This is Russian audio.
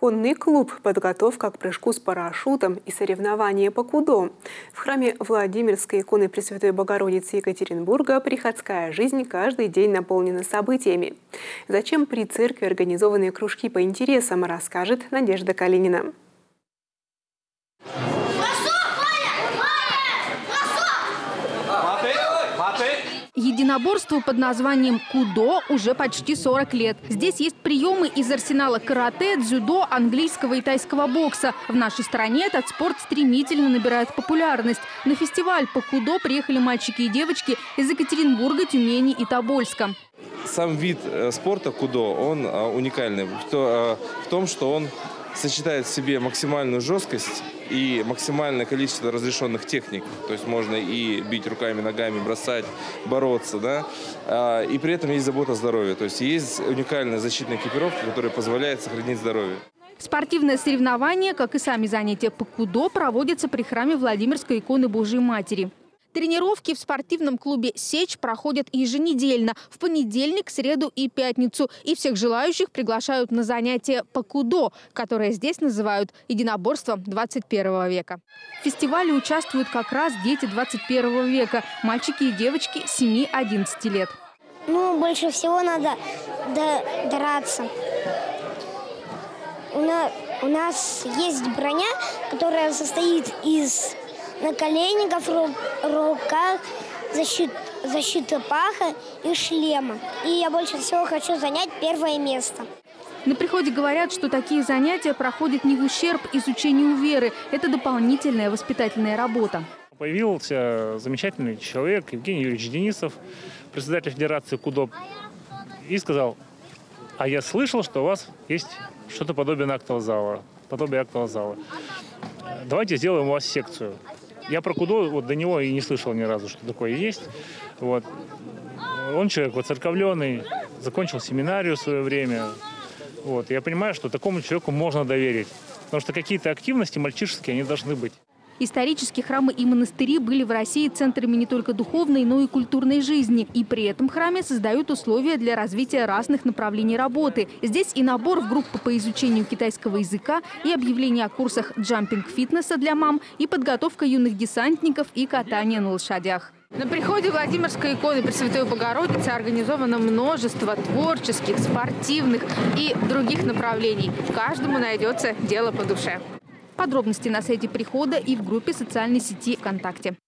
Конный клуб, подготовка к прыжку с парашютом и соревнования по кудо. В храме Владимирской иконы Пресвятой Богородицы Екатеринбурга приходская жизнь каждый день наполнена событиями. Зачем при церкви организованные кружки по интересам, расскажет Надежда Калинина. Единоборству под названием кудо уже почти 40 лет. Здесь есть приемы из арсенала карате, дзюдо, английского и тайского бокса. В нашей стране этот спорт стремительно набирает популярность. На фестиваль по кудо приехали мальчики и девочки из Екатеринбурга, Тюмени и Тобольска. Сам вид спорта кудо, он уникальный в том, что он сочетает в себе максимальную жесткость и максимальное количество разрешенных техник. То есть можно и бить руками, ногами, бросать, бороться, да? И при этом есть забота о здоровье. То есть есть уникальная защитная экипировка, которая позволяет сохранить здоровье. Спортивное соревнование, как и сами занятия по кудо, проводятся при храме Владимирской иконы Божией Матери. Тренировки в спортивном клубе «Сечь» проходят еженедельно, в понедельник, среду и пятницу. И всех желающих приглашают на занятия по кудо, которое здесь называют единоборством 21 века. В фестивале участвуют как раз дети 21 века, мальчики и девочки 7-11 лет. Больше всего надо драться. У нас есть броня, которая состоит из наколенников, руках, защиты паха и шлема. И я больше всего хочу занять первое место. На приходе говорят, что такие занятия проходят не в ущерб изучению веры. Это дополнительная воспитательная работа. Появился замечательный человек Евгений Юрьевич Денисов, председатель Федерации кудо, и сказал: а я слышал, что у вас есть что-то подобие актового зала. Давайте сделаем у вас секцию. Я про кудо до него и не слышал ни разу, что такое есть. Он человек воцерковленный, закончил семинарию в свое время. Я понимаю, что такому человеку можно доверить. Потому что какие-то активности мальчишеские, они должны быть. Исторические храмы и монастыри были в России центрами не только духовной, но и культурной жизни. И при этом храмы создают условия для развития разных направлений работы. Здесь и набор в группы по изучению китайского языка, и объявление о курсах джампинг-фитнеса для мам, и подготовка юных десантников, и катание на лошадях. На приходе Владимирской иконы Пресвятой Богородицы организовано множество творческих, спортивных и других направлений. Каждому найдется дело по душе. Подробности на сайте прихода и в группе социальной сети ВКонтакте.